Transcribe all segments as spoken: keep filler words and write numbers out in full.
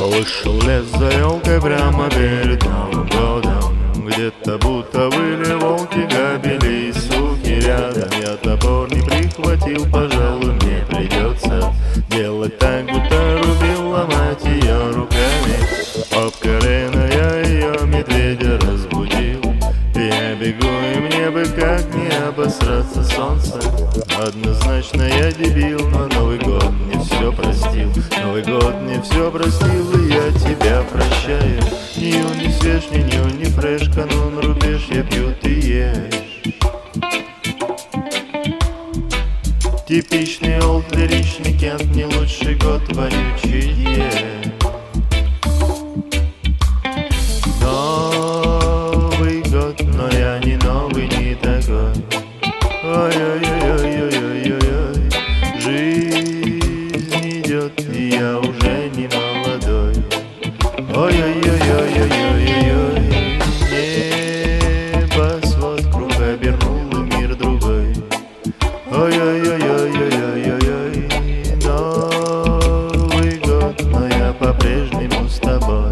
Вышел лес за елкой прямо перед Новым годом. Где-то будто были волки, кобели и суки рядом. Я топор не прихватил, пожалуй, мне придется делать так, будто рубил, ломать ее руками. Об колено я ее, медведя, разбудил. Я бегу, и мне бы как не обосраться солнце. Однозначно я дебил, но Новый год мне все простил. Новый год мне все простил, и я тебя прощаю. Ни он, ни свеж, ни ню, ни фреш, канун, рубеж, я пью, ты ешь. Типичный олд, лиричный кент, не лучший год, вонючий е. Новый год, но я не новый, не такой. Ой-ой-ой-ой-ой-ой-ой, жизнь идет, и я уже не молодой. Ой-ой-ой-ой-ой-ой-ой, небосвод круг обернул, и мир другой. Ой-ой-ой-ой-ой-ой-ой, Новый год, но я по-прежнему с тобой.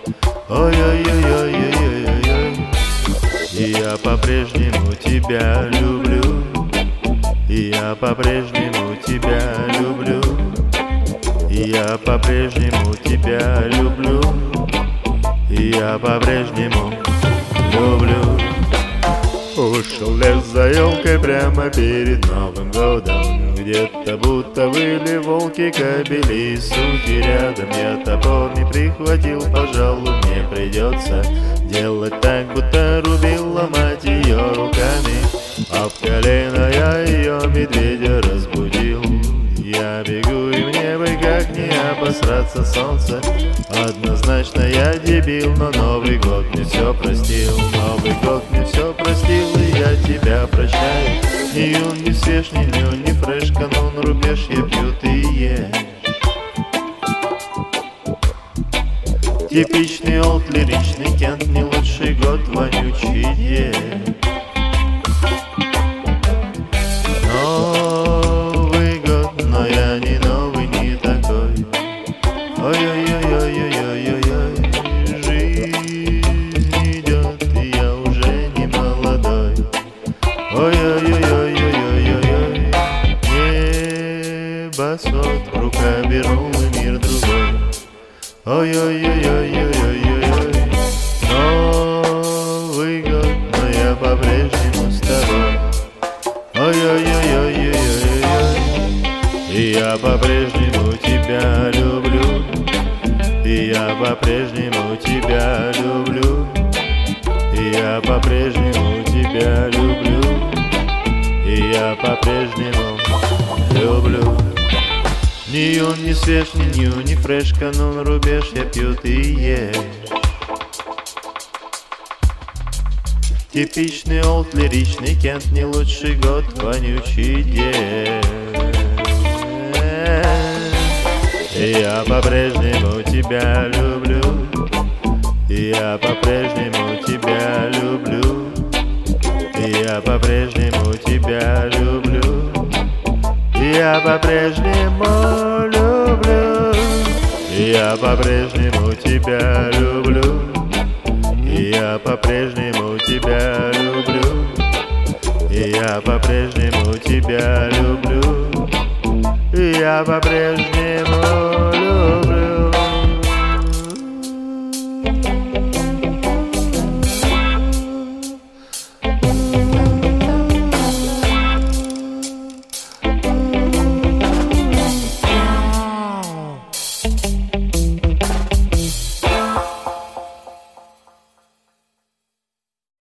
Ой-ой-ой-ой-ой-ой-ой, и я по-прежнему тебя люблю. И я по-прежнему тебя люблю. И я по-прежнему тебя люблю. И я по-прежнему люблю. Вышел лес за елкой прямо перед Новым годом. Где-то будто были волки, кобели и суки рядом. Я топор не прихватил, пожалуй, мне придется делать так, будто рубил, ломать ее руками. Об колено я ее, медведя, разбудил. Я бегу, и мне бы как не обосраться солнце. Однозначно я дебил, но Новый год мне все простил. Новый год мне все простил, и я тебя прощаю. Ни юн, ни свеж, ни ню, ни фреш, канун, рубеж, я пью, ты ешь. Типичный олд, лиричный кент, не лучший год, вонючий е. Новый год, но я не новый, не такой. Ой-ой-ой-ой-ой-ой-ой, жизнь идет, и я уже не молодой. Ой-ой-ой-ой-ой-ой-ой, небосвод круг обернул, и мир другой. Ой-ой-ой-ой-ой-ой-ой, Новый год, но я по-прежнему с тобой. Ой-ой-ой-ой-ой-ой-ой, и я по-прежнему тебя люблю. И я по-прежнему тебя люблю. И я по-прежнему тебя люблю. И я по-прежнему люблю. Ни юн, ни свеж, ни ню, ни фреш, канун, рубеж, я пью, ты ешь. Типичный олд, лиричный кент, не лучший год, вонючий день. И я по-прежнему тебя люблю. И я по-прежнему тебя люблю. И я по-прежнему тебя люблю. И я по-прежнему люблю. И я по-прежнему тебя люблю. И я по-прежнему тебя люблю. И я по-прежнему тебя люблю. И я по-прежнему